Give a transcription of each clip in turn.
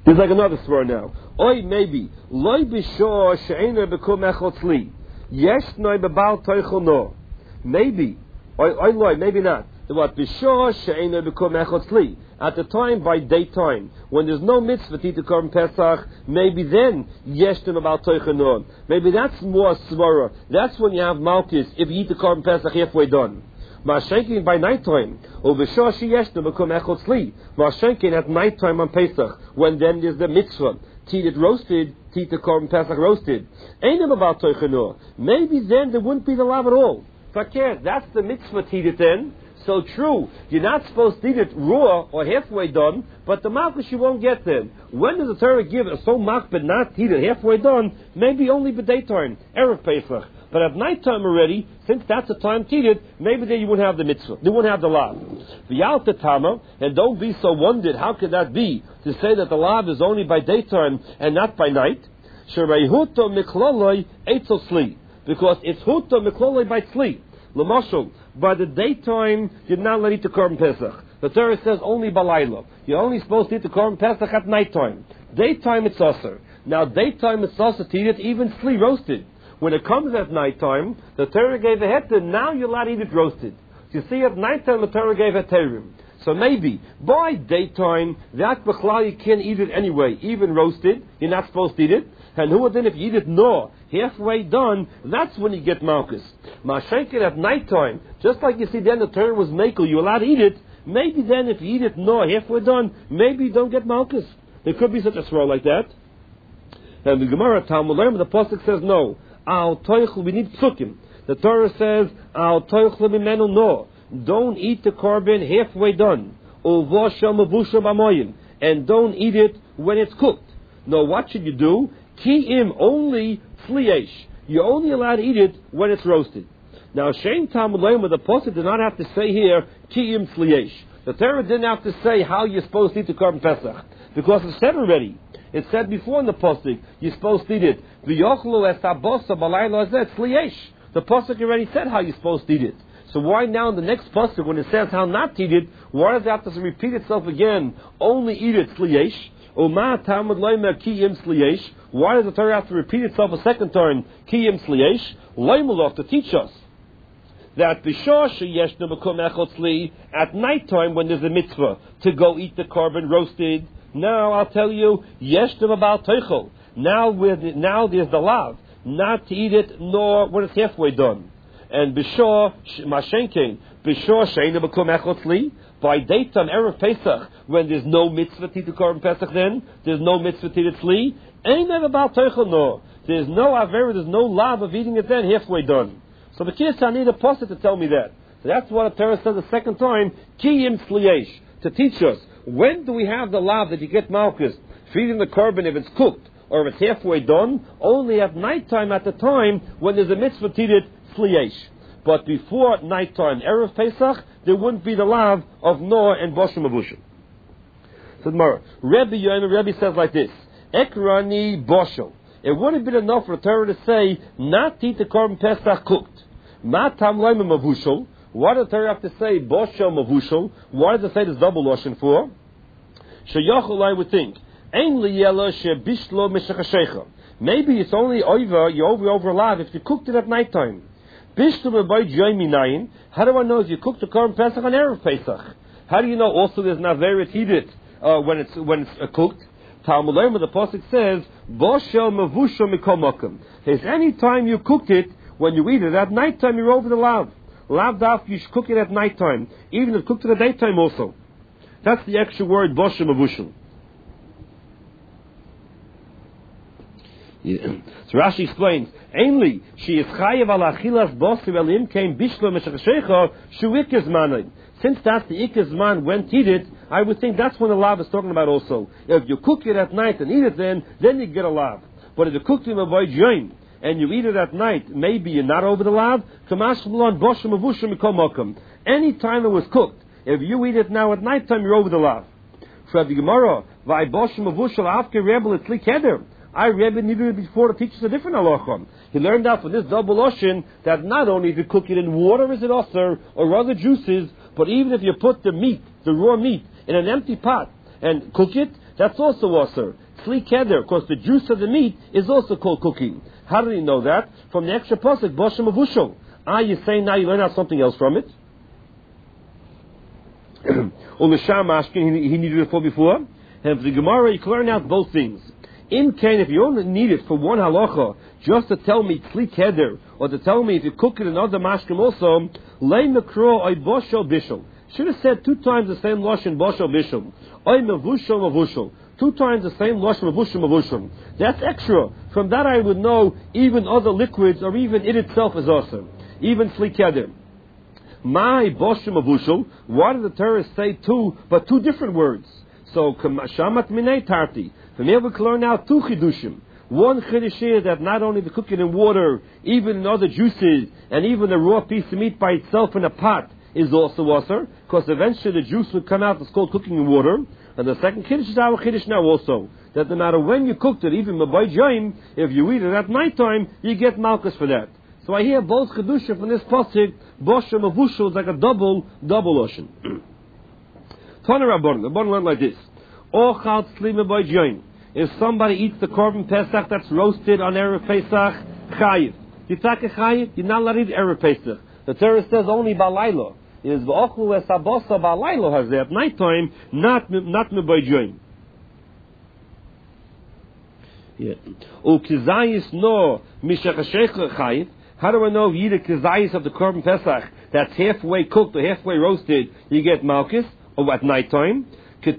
There's like another swear now. Oy, maybe. Loi b'shor she'ena bekum echot tzli. Yesh noi bebal toichel no. Maybe. Oy, loi, maybe not. What b'shor she'ena bekum echot tzli. At the time, by daytime, when there's no mitzvah to eat the Korban Pesach, maybe then yesh noi bebal toichel no. Maybe that's more svara. That's when you have malchus if you eat the Korban Pesach halfway done. Mashenkin by nighttime, Ubishor Sheyeshna become echot tzli. Mashenkin at nighttime on Pesach, when then there's the mitzvah, to eat it roasted, to eat the Korban Pesach roasted. Ain't about toichenor. Maybe then there wouldn't be the lav at all. Fakir, that's the mitzvah to eat it then. So true, you're not supposed to eat it raw or halfway done, but the malchus you won't get then. When does the Torah give a so mach but not eat it halfway done? Maybe only by daytime, Erev Pesach. But at nighttime already, since that's the time to eat it, maybe then you wouldn't have the mitzvah. You wouldn't have the lav. V'yal tetama, and don't be so wondered, how could that be, to say that the lav is only by daytime and not by night? Shereihuto mikloloi eitzel sli. Because it's huto mikloloi by tzli. L'moshel, by the daytime, you're not allowed to eat the Korban Pesach. The Torah says only balayla. You're only supposed to eat the Korban Pesach at nighttime. Daytime it's aser. Now daytime it's aser to eat it even sli roasted. When it comes at nighttime, the Torah gave a heter, now you're allowed to eat it roasted. You see, at nighttime the Torah gave a terim. So maybe, by daytime, that b'chlal you can't eat it anyway, even roasted, you're not supposed to eat it. And who then if you eat it halfway done, that's when you get malchus. Mashenkin at nighttime, just like you see then the Torah was makel, you're allowed to eat it, maybe then if you eat it halfway done, maybe you don't get malchus. There could be such a swirl like that. And the Gemara, Talmud Learn, the Pasuk says no. Al toichel, we need psukim. The Torah says, Al toichel b'menu no. Don't eat the korban halfway done. Uvosha mavusha b'moyin. And don't eat it when it's cooked. No, what should you do? Ki'im, only tzliesh. You're only allowed to eat it when it's roasted. Now, Shein Talmud Leim, the Pasuk did not have to say here, Ki'im tzliesh. The Torah didn't have to say how you're supposed to eat the Korban Pesach. Because it said already. It said before in the Pasuk, you're supposed to eat it. The Pasuk already said how you're supposed to eat it. So why now in the next Pasuk, when it says how not to eat it, why does it have to repeat itself again? Only eat it, tzliesh. Why does the Torah have to repeat itself a second time? Kiyim tzliesh. Leimelach, to teach us that at nighttime when there's a mitzvah to go eat the korban roasted. Now I'll tell you, yeshtem about teichel. Now there's the lav, not to eat it nor when it's halfway done. And b'shor mashenkein, b'shor sheina bekum echotzli. By daytime erev Pesach, when there's no mitzvah to eat the Korban Pesach, then there's no mitzvah to eat it tzli. Ain't never about teichel no. There's no avera, there's no lav of eating it then halfway done. So the kids I need a pasuk to tell me that. So that's what the Torah says the second time, kiyim tzliesh, to teach us. When do we have the lav that you get malchus feeding the korban if it's cooked or if it's halfway done? Only at nighttime, at the time when there's a mitzvah to eat it tzliesh. But before nighttime, erev Pesach, there wouldn't be the lav of Noah and Boshim Avushim. So tomorrow, Rebbe says like this: Ekrani Boshel. It would have been enough for the Torah to say not to eat the Korban Pesach cooked. Matam Laimim Avushel. Why does the Torah have to say Boshel Mavushel? Why does it say this double lashon for? Sheyachol, I would think, Ein liyela shebishlo mishachashecha. Maybe it's only over lav if you cooked it at nighttime. Bishlo b'bayit yomi nayin. How do I know if you cooked the Korban Pesach on erev Pesach? How do you know also there's naveret heated when it's cooked? Talmud Leim, the pasuk says Boshel mavushel mikol makom. Is any time you cooked it, when you eat it at nighttime, you're over the lav. Lav daf, you should cook it at nighttime, even if cooked in the daytime also. That's the extra word, Boshel mavushel. So Rashi explains, Ainly, she is chayev al achilas bosi velim came bishlo meshachashecha shu ikaz manay. Since that's the ikaz man when to eat it, I would think that's when the lav is talking about also. If you cook it at night and eat it then you get a lav. But if you cook it in a void yoim, and you eat it at night, maybe you're not over the lav. Any time it was cooked, if you eat it now at night time, you're over the lav. I Rebbe needed it before to teach us a different halacha. He learned out from this double ocean that not only if you cook it in water is it osir or other juices, but even if you put the meat, the raw meat, in an empty pot and cook it, that's also osir. Tzli keder, because the juice of the meat is also called cooking. How do you know that? From the extra pasuk, Bosham Avushal. You say now you learn out something else from it. Ulisham Ashkin, he needed it for before. And for the Gemara, you can learn out both things. In Cain, if you only need it for one halacha, just to tell me tzli keder, or to tell me if you cook it in other mashkim also, lei mekro oy boshel bishel. Should have said 2 times the same lashon boshel bishel. Oy mevushel mevushel. 2 times the same lashon mevushel mevushel. That's extra. From that I would know even other liquids, or even it itself is awesome. Even tzli keder. My boshel mevushel. Why did the Torah say 2, but 2 different words? So shamat minei tarti. From here we can learn now 2 chidushim. One chiddush is that not only the cooking in water, even in other juices, and even the raw piece of meat by itself in a pot is also wasser, because eventually the juice would come out. It's called cooking in water. And the second kiddush is our kiddush now also, that no matter when you cooked it, even by joim, if you eat it at night time, you get malchus for that. So I hear both chidushim from this pasuk. Bosham avushal is like a double ocean. Tana Rabban, the Rabban learned like this. Ochal tzlima by joim. If somebody eats the korban pesach that's roasted on Erev Pesach, chayiv. You take a chayiv, you're not allowed to eat Erev Pesach. The Torah says only balaylo. It is v'ochlu esabosa balaylo has at night time, not mebayjoim. Ukizayis no mishachashech chayiv. How do I know if you eat a kizayis of the korban pesach that's halfway cooked or halfway roasted, you get malchus, or at night time?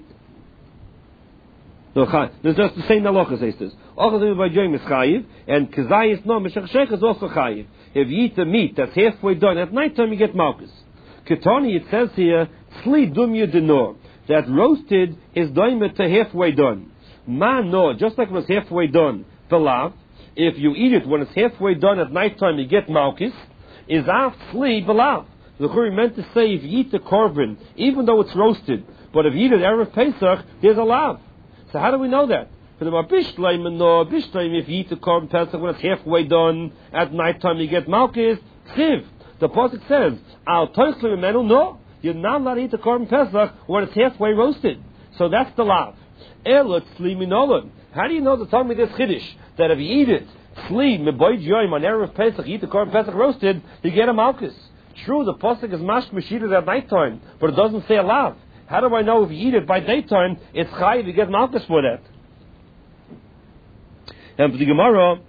There's just the same halacha, says this. Ochel by joim is chayiv, and kizayis no mishachashech is also chayiv. If you eat the meat that's halfway done at night time, you get malchus. Ketani, it says here, tzli dumya denor, that roasted is doimet to halfway done. Ma no, just like it was halfway done, belav, if you eat it when it's halfway done at night time, you get malchus, is af tzli belav. The Churi meant to say if you eat the korban, even though it's roasted, but if you eat it Erev Pesach, there's a lav. So how do we know that? For the Bishleim, if you eat the korban pesach when it's halfway done, at night time you get malchus, chiv. The pasuk says, Al toichle memenu, no, you're not allowed to eat the korban pesach when it's halfway roasted. So that's the lav. Ela tzli minolan. How do you know to tell me this chiddush, that if you eat it, tzli meboy joim on Erev Pesach, you eat the korban pesach roasted, you get a malchus. True, the pasuk is mashmash eat it at night time, but it doesn't say a lav. How do I know if you eat it by daytime, it's chayiv, you get malchus for that? And for the Gemara,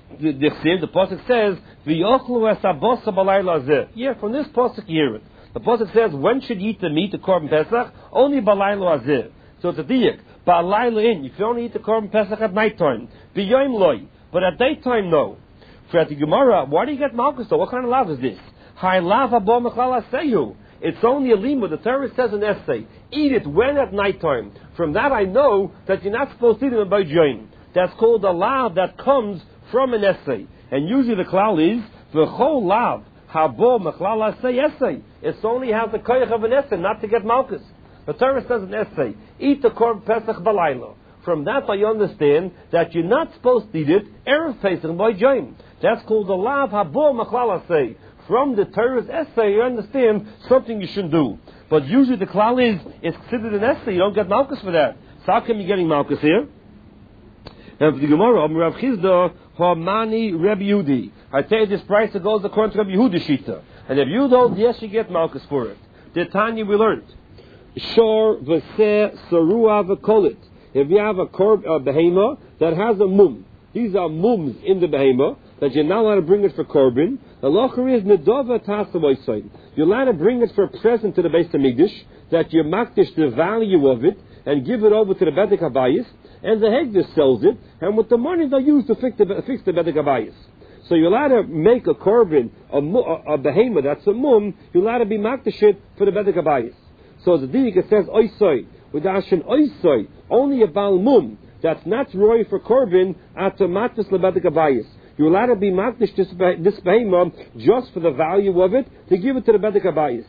the pasuk says, "V'yochlu esabosa balayla azeh." Yeah, from this pasuk you hear it. The pasuk says, when should you eat the meat, the korban pesach? Only balayla azeh. So it's a diyak. Balayla in. You can only eat the korban pesach at night time. B'yoim loy. But at daytime, no. For at the Gemara, why do you get malchus though? What kind of lav is this? Hai lav abo mechlal aseyu. It's only a limud. The Torah says in essay, eat it when at night time. From that I know that you're not supposed to eat it by joim. That's called a lav that comes from an essay. And usually the klal is, v'chol lav, habo mechlal asay essay. It only has the koyach of an essay, not to get malchus. The Torah says in essay, eat the korban pesach balayla. From that I understand that you're not supposed to eat it Erev Pesach by joim. That's called the lav habo mechlal asay. From the Torah's essay, you understand something you shouldn't do. But usually the klal is, it's considered an essay, you don't get malchus for that. So how come you're getting malchus here? And for the Gemara, Rav Chizda, Hamani Reb Yehudi. I tell you this price that goes according to Reb Yehudi Shita. And if you don't, yes, you get malchus for it. The Tanya we learned. Shor v'seh sarua v'kolit. If you have a behema that has a mum, these are mums in the behema, that you're not allowed to bring it for korban. The locher is nedova tasamoisain. You're allowed to bring it for a present to the Beis Hamikdash, that you makdish the value of it, and give it over to the Bedek Habayis, and the Hegdish sells it, and with the money they'll use to fix the Bedek Habayis. So you're allowed to make a korban, a behema that's a mum, you're allowed to be makdish it for the Bedek Habayis. So the dinik it says oisoi, with Ashen oisoi, only a bal mum, that's not roy for korban, atomatis lebedek habayis. You're allowed to be makdish this behema just for the value of it, to give it to the bedek habayis.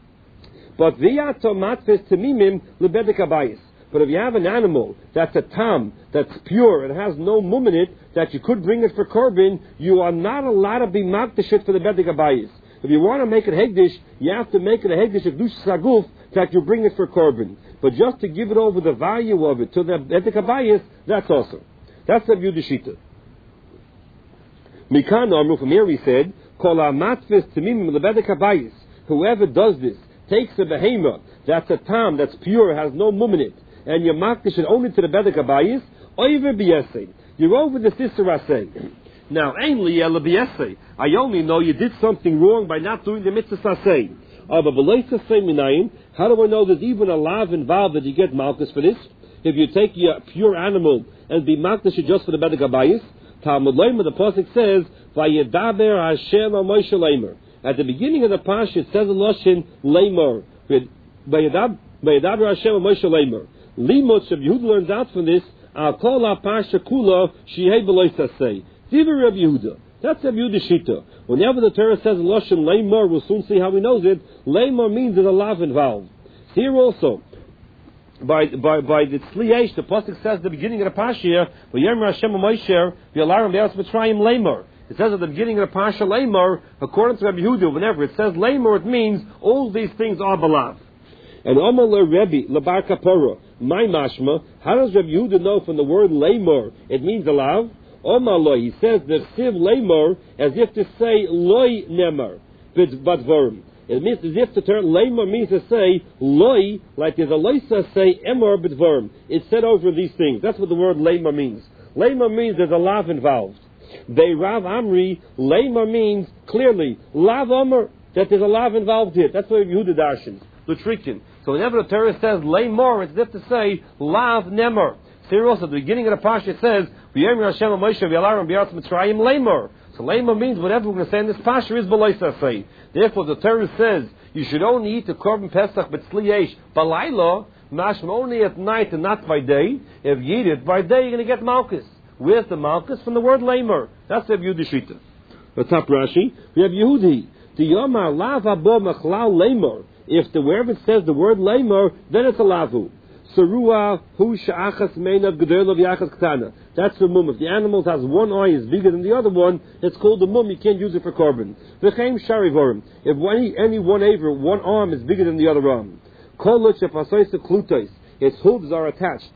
But v'yatomatis temimim lebedek habayis. But if you have an animal that's a tam, that's pure, and has no mum in it, that you could bring it for korban, you are not allowed to be makdish it for the bedek habayis. If you want to make it hegdish, you have to make it a hegdish of dush saguf, that you bring it for korban. but just to give it over the value of it to the Bedek Habayis, that's also. That's the Yudishita. Mikan Amru, from here we said, Kol HaMatvis Tamimim LeBedek Habayis. Whoever does this, takes a behema, that's a tam, that's pure, has no mum in it, and you makdish it only to the Bedek Habayis, Oiver B'yesei. You're over the sister Asay. Now, ainly Ela B'yesei. I only know you did something wrong by not doing the mitzvah Asay. But how do I know there's even a lav involved that you get malchus for this? If you take your pure animal and be makdish it just for the Bedek Habayis, Talmud Leimer, the pasuk says, "Vayedaber Hashem al Moshe Leimer." At the beginning of the parsha, it says in Lashon Leimer. Vayedaber Hashem al Moshe Leimer. Limot Rav Yehuda learns out from this. Al kol parsha kula shehei b'lo sasei. Divrei Rav Yehuda. That's Rav Yehuda shita. Whenever the Torah says in Lashon Leimer, we'll soon see how he knows it. Leimer means there's a lav involved. Here also, by the Tzliyesh, the pasuk says at the beginning of the parsha here, "V'yemer Hashem Moshe v'yalarim be'eretz Mitzrayim Leimer." It says at the beginning of the parsha Leimer, according to Rabbi Yehuda, whenever it says Leimer, it means all these things are belav. And Omar le Rebbe lebar kapora, my mashma. How does Rabbi Yehuda know from the word Leimer it means belav? Omar lo, he says the siv Leimer as if to say loy nemer, but vorm. It means as if the term Leimer means to say loy, like there's a loisa say emor b'dvorm. It's said over these things. That's what the word Leimer means. Leimer means there's a lav involved. They Rav Amri, Leimer means clearly lav Omer, that there's a lav involved here. That's what Yehuda darshans, Lutrikin. So whenever the Torah says Leimer, it's as if to say lav nemer. Here also at the beginning of the parsha it says V'yemer Hashem Moshe v'yalarim be'eretz Mitzrayim Leimer. So Leimer means whatever we're going to say in this parsha is b'lo sasei. Therefore, the Torah says you should only eat the korban pesach b'tzli yesh balayla, mashma only at night and not by day. If you eat it by day, you're going to get malchus. Where's the malchus? From the word Leimer. That's the Yehudi Shita. The top Rashi, we have Yehudi. The Yomar lav abo machlal Leimer. If wherever it says the word Leimer, then it's a lavu. Sarua hu sha'achas meinav gedol v'yachas ktana. That's the mum. If the animal has one eye is bigger than the other one, it's called the mum. You can't use it for korban. V'cheim sharivorim. If any one arm is bigger than the other arm. Kol l'chefasayse klutais. Its hooves are attached.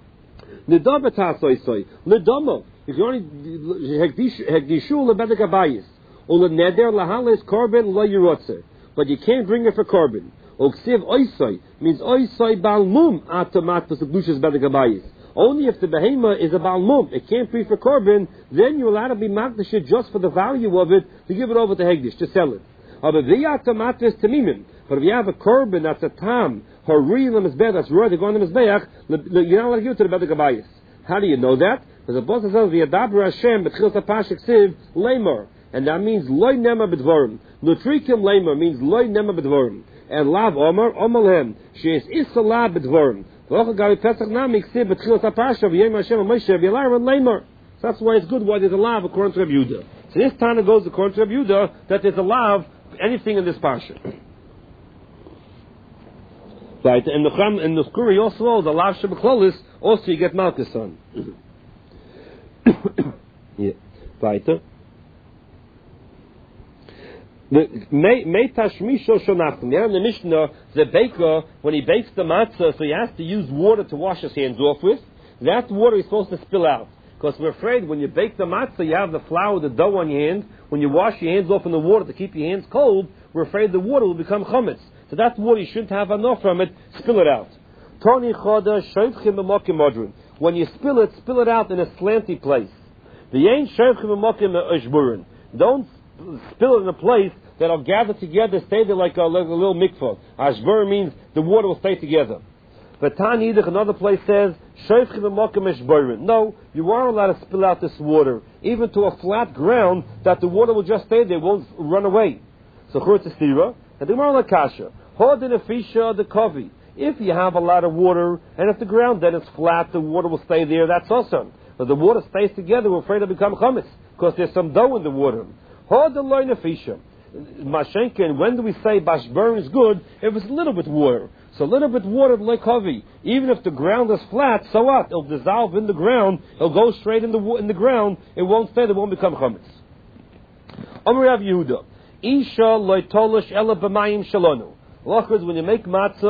Nidabetasayse. Lidamo. If you only hekdishu lebedek habayis. Ula neder lahales korban lo yirotze. But you can't bring it for korban. Oksiv oisai means oisai balmum atamat pesukdushas bedek habayis. Only if the behema is a balmum, it can't be for korban, then you're allowed to be makdashit just for the value of it to give it over to hegdish, to sell it. But if you have a korban that's a tam, hori lemizbeach, that's right, they're going to mizbeach, you're not allowed to give it to the bedek habayis. How do you know that? Because the Bible says v'yadaber Hashem b'tchilas hapashik siv leimer, and that means loy nema b'dvorim. Nutrikim leimer means loy nema b'dvorim. And lav Omar, Omalhem, she is Isala B'dvorim. So that's why it's good why there's a lav according to Rabbi Yehuda. So this Tana goes according to Rabbi Yehuda that there's a lav, anything in this parsha. Right, and the Skuri also, the lav Shebeklolis, also you get Malchus on. Yeah, weiter. The Mishnah, the baker, when he bakes the matzah, so he has to use water to wash his hands off with. That water is supposed to spill out. Because we're afraid when you bake the matzah, you have the flour, the dough on your hand. When you wash your hands off in the water to keep your hands cold, we're afraid the water will become chametz. So that water, you shouldn't have enough from it, spill it out. When you spill it out in a slanty place. Don't spill it in a place that'll gather together, stay there like a little mikvah. Ashbur means the water will stay together. But Tanidach, another place says, no, you are allowed to spill out this water, even to a flat ground, that the water will just stay there, won't run away. So Churtzistira, and the Gemara Lakasha, Hodinafisha the Kovi. If you have a lot of water, and if the ground then is flat, the water will stay there, that's awesome. But the water stays together, we're afraid it'll become chametz, because there's some dough in the water. Mashenkin, when do we say bashburn is good? If it's a little bit water. So a little bit water like Havi. Even if the ground is flat, so what? It'll dissolve in the ground, it'll go straight in the ground, it won't stay, it won't become chametz. Amar Rav Yehuda, Isha loitolish ela b'mayim shalonu. When you make matzah,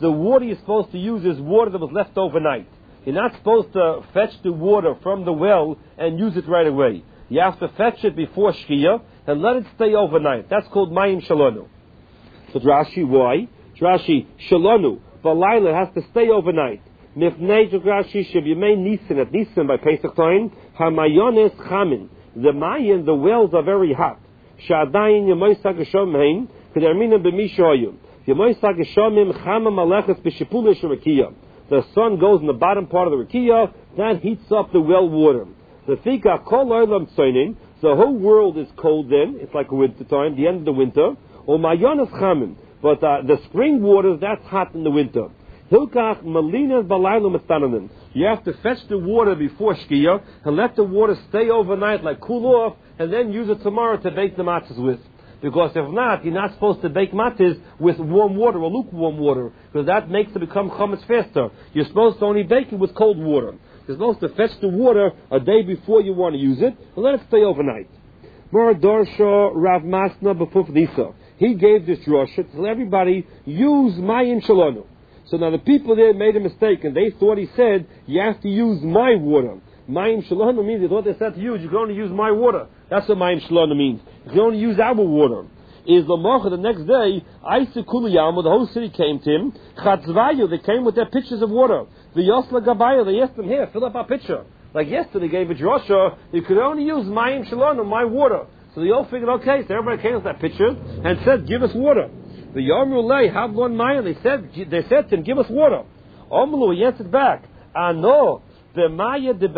the water you're supposed to use is water that was left overnight. You're not supposed to fetch the water from the well and use it right away. You have to fetch it before Shkia and let it stay overnight. That's called Mayim Shalonu. So Rashi, why? Rashi, Shalonu, Balayla has to stay overnight. Mifnei Rashi Shebimei Nisan at Nisan by Pesach time, Hamayones Chamin. The Mayan, the wells are very hot. Shadayin Yemoisa Geshomhein, Kedermina B'Mishoyim. Yemoisa Geshomim Chama Malechas B'Shipulish Rakia. The sun goes in the bottom part of the Rakia, that heats up the well water. The Fika Kol Olam Tzoinin, the whole world is cold then, it's like a winter time, the end of the winter. Or Mayones Chamin. But the spring water, that's hot in the winter. Hilkach Malinas Balayla Mestananin. You have to fetch the water before Shkia and let the water stay overnight, like cool off, and then use it tomorrow to bake the matzahs with. Because if not, you're not supposed to bake matzahs with warm water or lukewarm water, because that makes it become chametz faster. You're supposed to only bake it with cold water. You're supposed to fetch the water a day before you want to use it and let it stay overnight. Mor Dorsha Rav Masna B'Fuf Nisa. He gave this drasha to tell everybody, use Mayim Shalonu. So now the people there made a mistake, and they thought he said, you have to use my water. Mayim Shalonu means, they thought they said to you, you can only use my water. That's what Mayim Shalonu means. You can only use our water. Is the Mocha the next day, Aisa Kuliyama, the whole city came to him, Chatzvayu, they came with their pitchers of water. The Yosla Gabaya, they asked them, here, fill up our pitcher. Like yesterday, they gave a drasha, you could only use Mayim Shalonu, my water. So they all figured, okay, so everybody came with that pitcher and said, give us water. The Yomrulei, have one Maya, they said to him, give us water. Omlu, he answered back, no, the Maya, the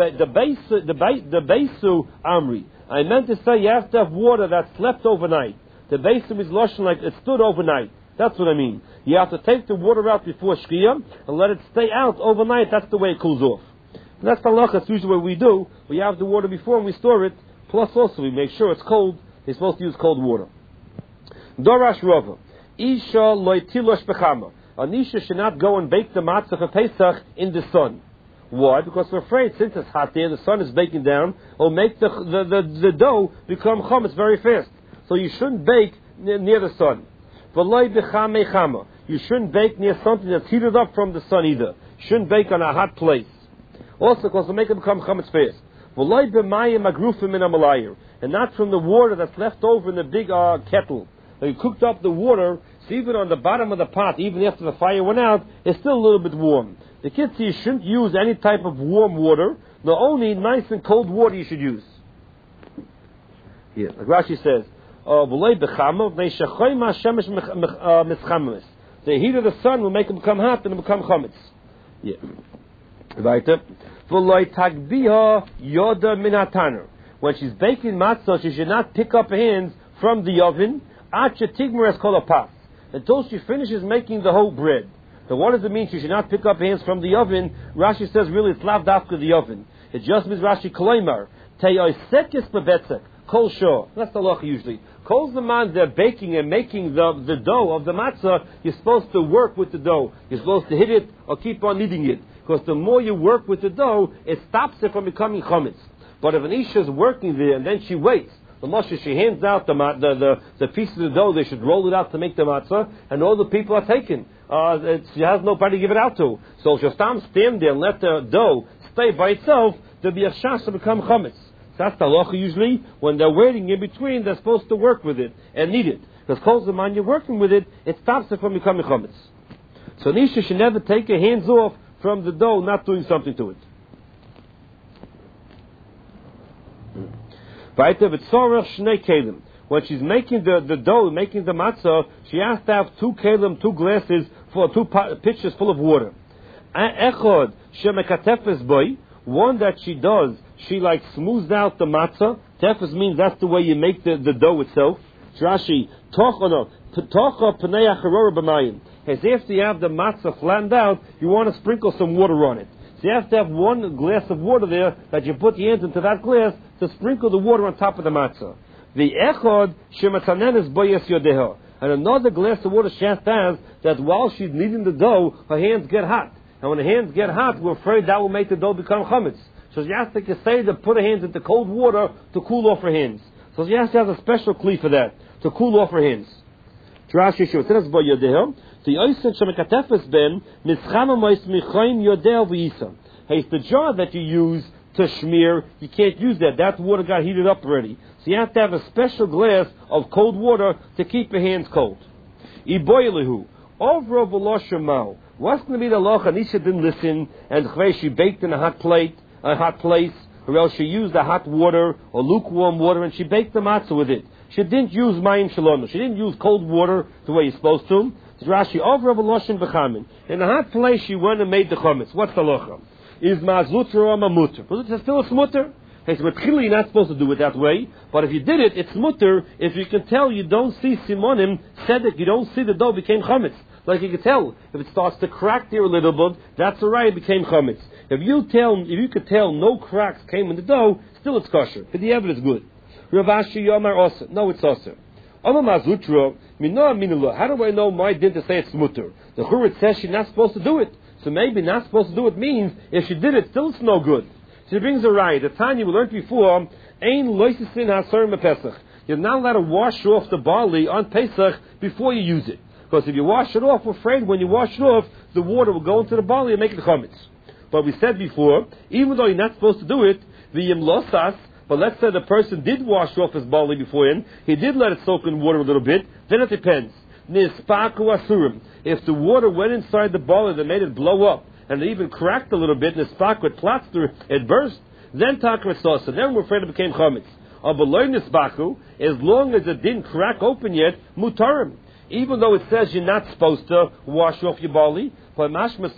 Besu Amri. I meant to say you have to have water that slept overnight. The Besu is lotion like it stood overnight. That's what I mean. You have to take the water out before Shkia and let it stay out overnight. That's the way it cools off. And that's the halakha. That's usually what we do. We have the water before and we store it. Plus also we make sure it's cold. You're supposed to use cold water. Dorash Rava. Isha loitilosh bechama. An Isha should not go and bake the matzah for Pesach in the sun. Why? Because we're afraid since it's hot there, the sun is baking down, it'll make the dough become chametz very fast. So you shouldn't bake near the sun. V'loi b'chamei chama. You shouldn't bake near something that's heated up from the sun either. You shouldn't bake on a hot place. Also because it'll make it become chametz fast. V'loi b'mayim agrufim min ha'malayir. And not from the water that's left over in the big kettle. You cooked up the water, so even on the bottom of the pot, even after the fire went out, it's still a little bit warm. The kids say you shouldn't use any type of warm water, the only nice and cold water you should use. Yeah, like Rashi says, the heat of the sun will make it become hot and it become chametz. Yeah. Weiter. When she's baking matzah, she should not pick up her hands from the oven until she finishes making the whole bread. So what does it mean she should not pick up her hands from the oven? Rashi says really it's lav dafka the oven. It just means Rashi kloimar teyosekis bebetzek kol shor. That's the halacha usually. Kol zaman they're baking and making the dough of the matzah. You're supposed to work with the dough. You're supposed to hit it or keep on kneading it. Because the more you work with the dough, it stops it from becoming chametz. But if an isha is working there and then she waits, the Moshe, she hands out the piece of the dough, they should roll it out to make the matzah, and all the people are taken. She has nobody to give it out to. So she'll stand there and let the dough stay by itself, there'll be a chance to become chametz. So that's the halacha usually. When they're waiting in between, they're supposed to work with it and knead it. Because kol zaman you're working with it, it stops it from becoming chametz. So Nisha should never take her hands off from the dough, not doing something to it. When she's making the dough, making the matzah, she has to have 2 kelim, 2 glasses, for 2 pitchers full of water. One that she does, she like smooths out the matzah. Tefes means that's the way you make the dough itself. Rashi, as if you have the matzah flattened out, you want to sprinkle some water on it. So you have to have 1 glass of water there that you put your hands into that glass to sprinkle the water on top of the matzah. The echod shematanenes boyes yodeha, and another glass of water she has to have that while she's kneading the dough, her hands get hot. And when the hands get hot, we're afraid that will make the dough become chametz. So she has to say to put her hands into cold water to cool off her hands. So she has to have a special kli for that, to cool off her hands. Rashi Shuvatinas Bo Yodeh, the Oisen Shemekatefes Ben, Mischama Mois Michoin Yodeh V'Yisam. Hey, it's the jar that you use to smear. You can't use that. That water got heated up already. So you have to have a special glass of cold water to keep your hands cold. Iboyelihu. Over V'Lo what's going to be the locha? Nisha didn't listen, and she baked in a hot place, or else she used the hot water or lukewarm water, and she baked the matzah with it. She didn't use mayim shalom. She didn't use cold water the way you're supposed to. It's Rashi over Loshin b'chamin. In a hot place, she went and made the chametz. What's the locha? Is mazlutra or mamuter? It's still a smutter. Hey, so you're not supposed to do it that way, but if you did it, it's mutter. If you can tell you don't see simonim, said it, you don't see the dough became chametz. Like you can tell, if it starts to crack there a little bit, that's alright, it became chametz. If you could tell no cracks came in the dough, still it's kosher. But the evidence is good. Rav Ashi Yomar Oser. No, it's Oser. Oma Mazutra, Minoa Minula. How do I know my din to say it's mutter? The Churit says she's not supposed to do it. So maybe not supposed to do it means if she did it, still it's no good. She brings a right. The Tanya we learned before, Ein Loisisin HaSarim Pesach. You're not allowed to wash off the barley on Pesach before you use it. Because if you wash it off, we're afraid when you wash it off, the water will go into the barley and make it chametz. But we said before, even though you're not supposed to do it, v'yim losas, but let's say the person did wash off his barley beforehand, he did let it soak in water a little bit, then it depends. Nispaku asurim. If the water went inside the barley that made it blow up, and it even cracked a little bit, nispaku, it plaster, it burst, then takar sauce, and then we're afraid it became chametz. Below nispaku, as long as it didn't crack open yet, mutarim. Even though it says you're not supposed to wash off your barley, but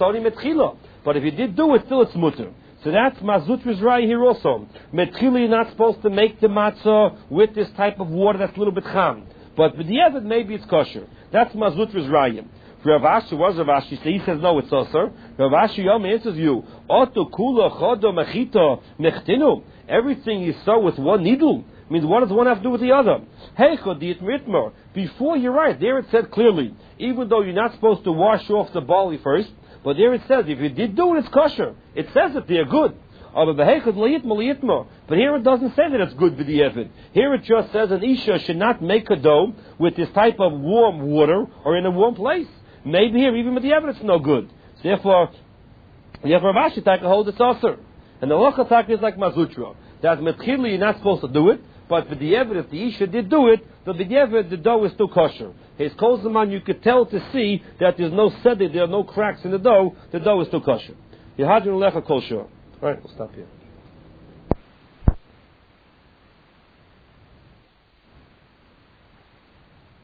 if you did do it, still it's mutter. So that's Mazutra's Rai here also. Metchila, you're not supposed to make the matzah with this type of water that's a little bit cham. But with the other, maybe it's kosher. That's Mazutra's Rai. Rav Ashi was Rav Ashi, so he says no, it's also. Rav Ashi Yom answers you, Oto kula chodo mechito mechtinu. Everything you sew with one needle. Means what does one have to do with the other? Before, you're right. There it said clearly, even though you're not supposed to wash off the barley first, but there it says, if you did do it, it's kosher. It says that they're good. But here it doesn't say that it's good with the evid. Here it just says an Isha should not make a dough with this type of warm water or in a warm place. Maybe here, even with the evid, it's no good. So therefore Rashi Taka holds it's also. And the Locha Taka is like Mazutra. That Metchili, you're not supposed to do it, but with the evid, if the Isha did do it, so the dough is still kosher. His Kolzaman, you could tell to see that there's no seder, there are no cracks in the dough is still kosher. Yehadrin lecha kol shor. All right, we'll stop here.